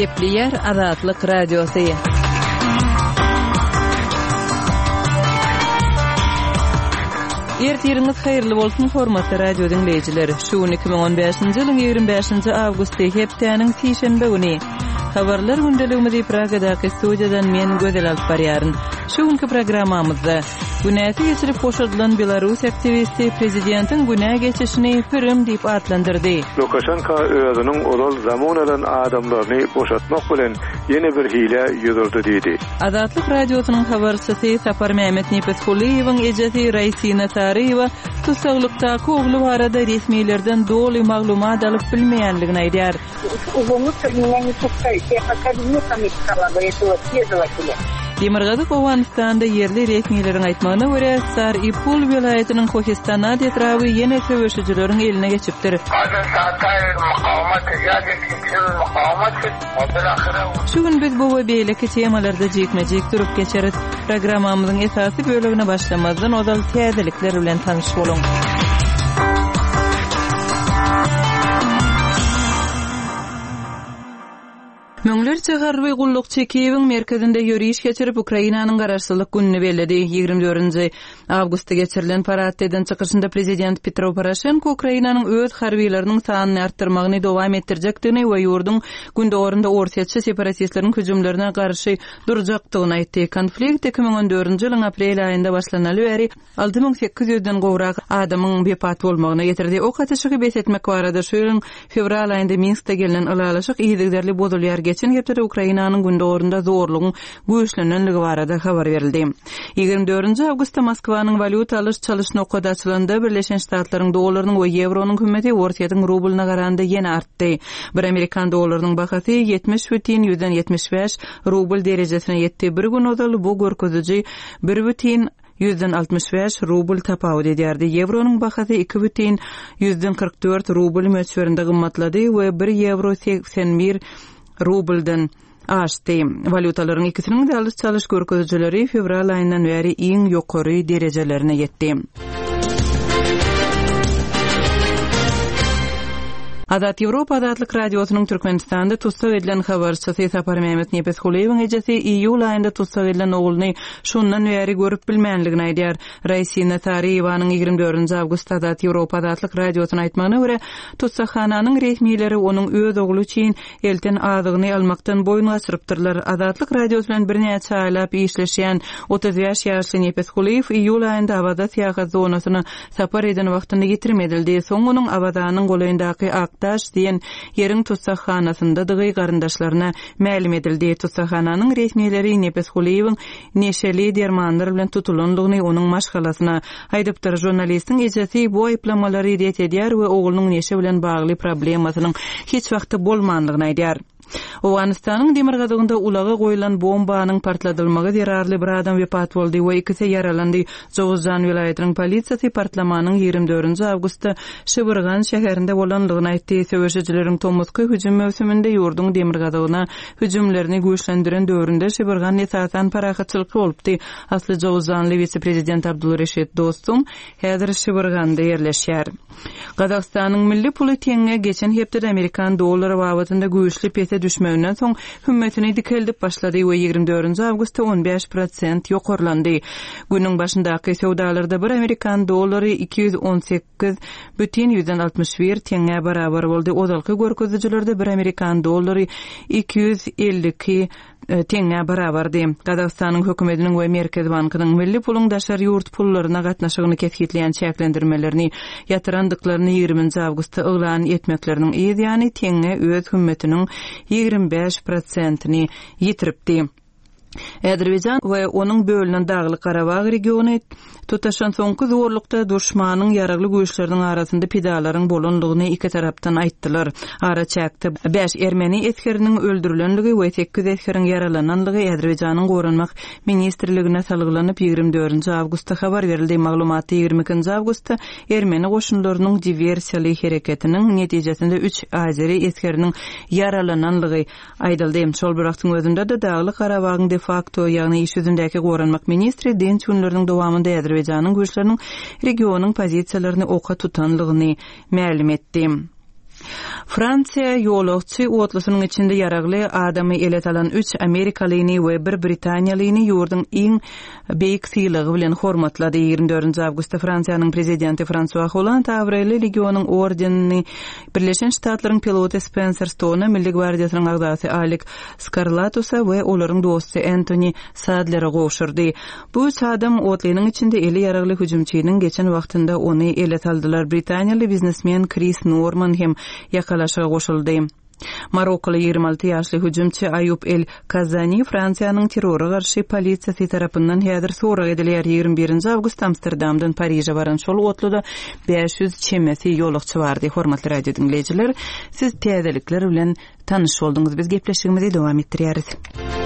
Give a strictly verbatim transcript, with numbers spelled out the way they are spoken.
Gepleyer Azatlyk Radiosu. Ertiriniz hayırlı bolsun hormatly radio dinleyijileri. Şu iki bin on beşinji ýylyň ýygrimi beşinji awgusty hepdeniň sişenbe güni. Habarlar gündeligimizi Pragadaky studiýadan men Gözel alyp barýaryn. Şu günkü programmamyzda günäti geçirip boşadylan Belarus aktivisti prezidentiň günä geçişini pürüm diýip atlandyrdy. Lukashenko özüniň olal zamanadan adamlaryny boşatmak bilen ýene bir hile ýüzürdi diýdi. Azatlyk radiosynyň habarçysy Sapar Mehmet Nepeskuliýewiň ejesi Raisina Tariýewa tusaglykdaky ogly barada resmiýetlerden doly maglumat alyp bilmeýänligini aýdýar. Demirgazyk Owganistanda yerli resmiýetlerin aýtmagyna görä, Sar Ipul vilayatynyň Kohistan etrawy ýene söwüşçileriň eline geçipdir. Şu gün biz bu we beýleki temalarda jekmejek durup geçerit. Programmamyzyň esasy bölümine başlamazdan odal täzelikler bilen tanyş bolun. Möňlerçe garby gulluk çekiýebiň merkezinde ýörüş geçirip Ukrainanyň garaşsyzlyk gününi bellädi. ýygrimi dördünji awgustda geçirilen paraddan çykyşynda prezident Petro Poroshenko Ukrainanyň öz harbiýleriniň sanyny artdyrmagyny dowam etdirjekdigini we ýurdun gündorunda ortaçy separatistleriň hüjümlerine garşy durjakdygyny aýtdy. Konflikt iki bin on dördünji ýylyň aprel aýynda başlanaly bäri alty ming sekiz ýüzden gowrak adamyň bepat bolmagyna ýetirdi. O kaçyşygy besetmek barada şu ýylyň fevral aýynda Minskde gelen ulalaşyk ýygyderli bodulýar geçen hepde Ukrainanyň gündorunda zorlugyň güýçlenenligi barada habar berildi. ýygrimi dördünji awgustda Moskwanyň valyuta alyş çalyş noktada açylanda Birleşen Ştatlaryň dollarynyň we euronyň kıymeti ortaýatyň rublyna garanda ýene artdy. Bir Amerikan dollarynyň bahasy ýetmiş бүтүн ýüzden ýetmiş beş rubl derejesine ýetdi. Bir gün odal bu görkeziji bir бүтүn ýüzden altmış beş rubl tapawut edýärdi. Euronyň bahasy iki бүтүn ýüzden kırk dört rubl möçberinde gymmatlady we bir euro seksen bir rubldan aşdy. Valutalaryň ikisiniň de alyş çalyş görkezjileri fevral aýyndan bäri iň ýokary derejelerine ýetdi. Azat Ýewropa Azatlyk radiosynyň Türkmenistanda tutsak edilen habarçysy Sapar Mehmet Nepeskuliýewiň ejesi iýul aýynda tutsak edilen ogluny şundan bäri görüp bilmeýänligini aýdýar. Raisina Tariýewanyň ýygrimi dördünji awgustda Azat Ýewropa Azatlyk radiosyna aýtmagyna görä, tutsakhananyň resmiýetleri onuň öz ogly üçin elden azygyny almakdan boyun gaçyrypdyrlar. Azatlyk radiosu bilen birnäçe aýlap işleşýän otuz beş ýaşly Nepeskuliýew iýul aýynda Abada syýahat zonasyny sapar eden wagtynda ýetirmedildi. Soň onuň Abadanyň goleýyndaky Aktaş diýen ýeriň tutsakhanasynda dygy garyndaşlaryna mälim edildi. Tutsakhananyň resmiýetleri Nepeskuliýewiň neşeli dermanlar bilen tutulanlygyny onuň maşgalasyna aýdypdyr. Jurnalistiň ejesi bu aýplamalary ret edýär we oglunyň neşe bilen bagly problemasynyň hiç wagty bolmandygyny aýdýar. Owganistanyň Demirgazygynda ulaga goýulan bombanyň partladylmagy derarly bir adam wepat boldy we ikisi yaralandy. Jowuzjan vilayatynyň polisiýasy partlamanyň ýygrimi dördünji awgustda Şybyrgan şäherinde bolanlygyny aýtdy. Söwüşçileriň Tomosky hüjüm mövsüminde ýurdun Demirgazygyna hüjümlerini güýçlendiren döwründe Şybyrgan esasan parahatçylyk bolupdy. Asly Jowuzjanly vice-prezident Abdulreşit Dostum häzir Şybyrganda ýerleşýär. Gazakstanyň milli puly teňe geçen hepde Amerikan dollary wagtynda güýçli pese düşmeginden soň hümmetini dikeldip başlady we ýygrimi dördünji awgustda on beş prosent ýokarlandy. Günüň başyndaky sowdalarda bir Amerikan dollary iki ýüz on sekiz бүтүn ýüzden altmış bir teňe barabar boldy. Ozalky görkezjilerde bir Amerikan dollary iki ýüz ellik teňe barabardy. Gazakstanyň hökümetiniň we Merkez bankynyň milli puluň daşar ýurt pullaryna gatnaşygyny kesgitleýän çäklendirmelerini ýatyrandyklaryny ýygrimi awgustda oglan etmekleriniň ýa-ni teňe öz hümmetiniň ýygrimi beş prosentyny ýitiripdi. Azerbaycan we onuň bölünen Dagly Karabag regiony tutaşan soňky zorlukda düşmanyň ýaragly güýçleriniň arasynda pidalaryň bolanlygyny iki tarapdan aýtdylar. Ara çäkdi beş ermeni eskeriniň öldürilenligi we sekiz eskerin yaralananlygy Azerbayjanyň goranmak ministrligine salgylanyp ýygrimi dördünji awgustda habar berildi. Maglumaty ýygrimi ikinji awgustda ermeni goşunlarynyň diversiýaly hereketiniň netijesinde üç azeri eskeriniň yaralananlygy aýdyldy. Şol bir wagtyň özünde de Dagly Karabagyň de facto ýagny iş ýüzündäki goranmak ministri dinç günleriň dowamında Azerbayjanyň güýçleriniň regionyň pozisiýalaryny oka tutanlygyny mälim etdi. Fransiya ýolagçy otlusynyň içinde yaragly adamy elet alan üç Amerikalyny we bir Britaniyalyny ýurdun iň beýik sylygy bilen hormatlady. ýygrimi dördünji awgustda Fransiýanyň prezidenti François Hollande Avrely Legionuň ordenini Birleşen Ştatlaryň piloty Spencer Stone'a, Milli Gwardiýasynyň agzasy Alex Skarlatusa we olaryň dosty Anthony Sadler'e goşurdy. Bu üç adam otlynyň içinde eli yaragly hüjümçiniň geçen wagtynda ony elet aldylar. Britaniýaly biznesmen Chris Norman hem yakalaşyga goşuldy. Marokkaly ýygrimi alty ýaşly hüjümçi Ayub El Kazani Fransiýanyň terrora garşy polisiýasy tarapyndan häzir sorak edilýär. ýygrimi birinji awgust Amsterdamdan Paryja baran şol otluda beş yüz çemesi ýolagçy bardy. Hormatly radio dinleýijiler, siz täzelikler bilen tanyş boldunuz. Biz gepleşigimizi dowam etdirýäris.